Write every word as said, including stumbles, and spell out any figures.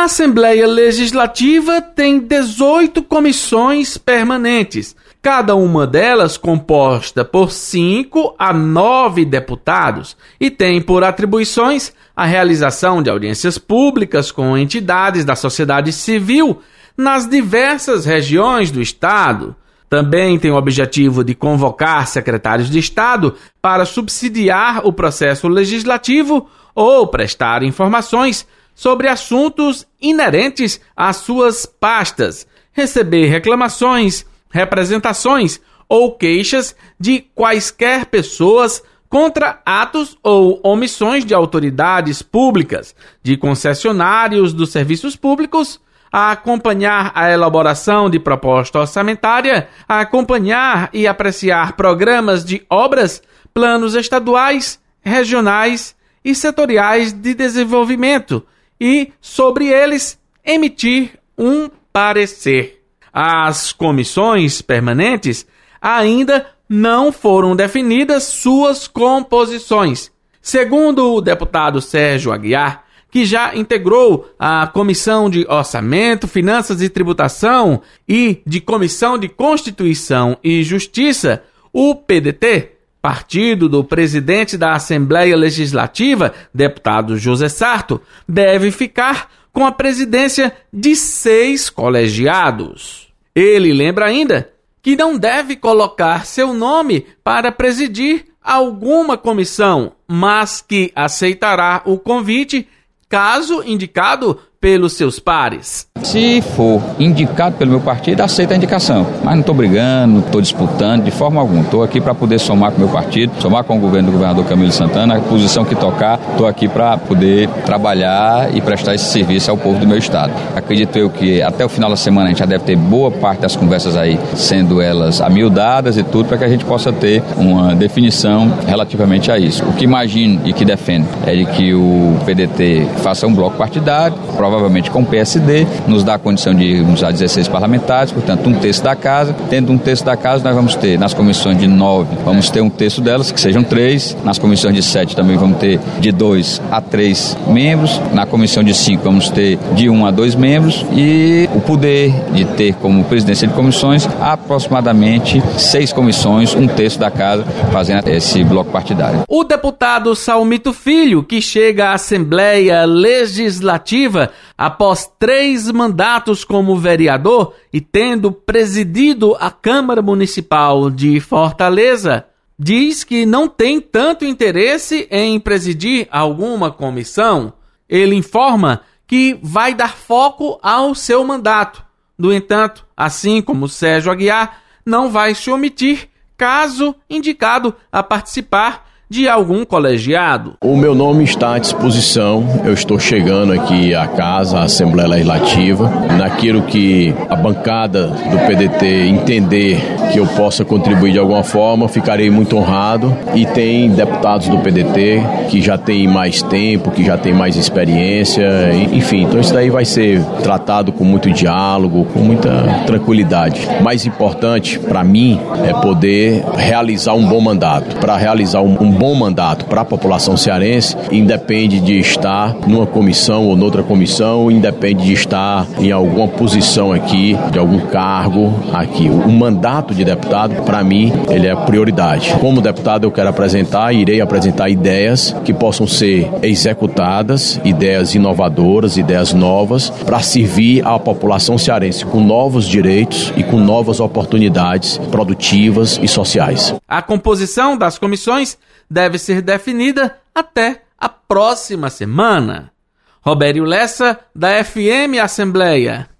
Assembleia Legislativa tem dezoito comissões permanentes, cada uma delas composta por cinco a nove deputados, e tem por atribuições a realização de audiências públicas com entidades da sociedade civil nas diversas regiões do Estado. Também tem o objetivo de convocar secretários de Estado para subsidiar o processo legislativo ou prestar informações sobre assuntos inerentes às suas pastas, receber reclamações, representações ou queixas de quaisquer pessoas contra atos ou omissões de autoridades públicas, de concessionários dos serviços públicos, a acompanhar a elaboração de proposta orçamentária, a acompanhar e apreciar programas de obras, planos estaduais, regionais e setoriais de desenvolvimento e, sobre eles, emitir um parecer. As comissões permanentes ainda não foram definidas suas composições. Segundo o deputado Sérgio Aguiar, que já integrou a Comissão de Orçamento, Finanças e Tributação e de Comissão de Constituição e Justiça, o P D T, partido do presidente da Assembleia Legislativa, deputado José Sarto, deve ficar com a presidência de seis colegiados. Ele lembra ainda que não deve colocar seu nome para presidir alguma comissão, mas que aceitará o convite caso indicado pelos seus pares. Se for indicado pelo meu partido, aceita a indicação. Mas não estou brigando, não estou disputando de forma alguma. Estou aqui para poder somar com o meu partido, somar com o governo do governador Camilo Santana, a posição que tocar, estou aqui para poder trabalhar e prestar esse serviço ao povo do meu estado. Acredito eu que até o final da semana a gente já deve ter boa parte das conversas aí, sendo elas amiudadas e tudo, para que a gente possa ter uma definição relativamente a isso. O que imagino e que defendo é de que o P D T faça um bloco partidário, provavelmente com o P S D, nos dá a condição de irmos a dezesseis parlamentares, portanto um terço da casa. Tendo um terço da casa, nós vamos ter nas comissões de nove, vamos ter um terço delas, que sejam três. Nas comissões de sete também vamos ter de dois a três membros. Na comissão de cinco vamos ter de um a dois membros. E o poder de ter como presidência de comissões aproximadamente seis comissões, um terço da casa, fazendo esse bloco partidário. O deputado Salmito Filho, que chega à Assembleia Legislativa após três mandatos como vereador e tendo presidido a Câmara Municipal de Fortaleza, diz que não tem tanto interesse em presidir alguma comissão. Ele informa que vai dar foco ao seu mandato. No entanto, assim como Sérgio Aguiar, não vai se omitir caso indicado a participar de algum colegiado. O meu nome está à disposição. Eu estou chegando aqui à casa, à Assembleia Legislativa, naquilo que a bancada do P D T entender que eu possa contribuir de alguma forma, ficarei muito honrado. E tem deputados do P D T que já têm mais tempo, que já têm mais experiência, enfim, então isso daí vai ser tratado com muito diálogo, com muita tranquilidade. O mais importante para mim é poder realizar um bom mandato. Para realizar um, um bom mandato para a população cearense, independe de estar numa comissão ou noutra comissão, independe de estar em alguma posição aqui, de algum cargo aqui. O mandato de deputado, para mim, ele é prioridade. Como deputado, eu quero apresentar, irei apresentar ideias que possam ser executadas, ideias inovadoras, ideias novas, para servir à população cearense com novos direitos e com novas oportunidades produtivas e sociais. A composição das comissões deve ser definida até a próxima semana. Robério Lessa, da F M Assembleia.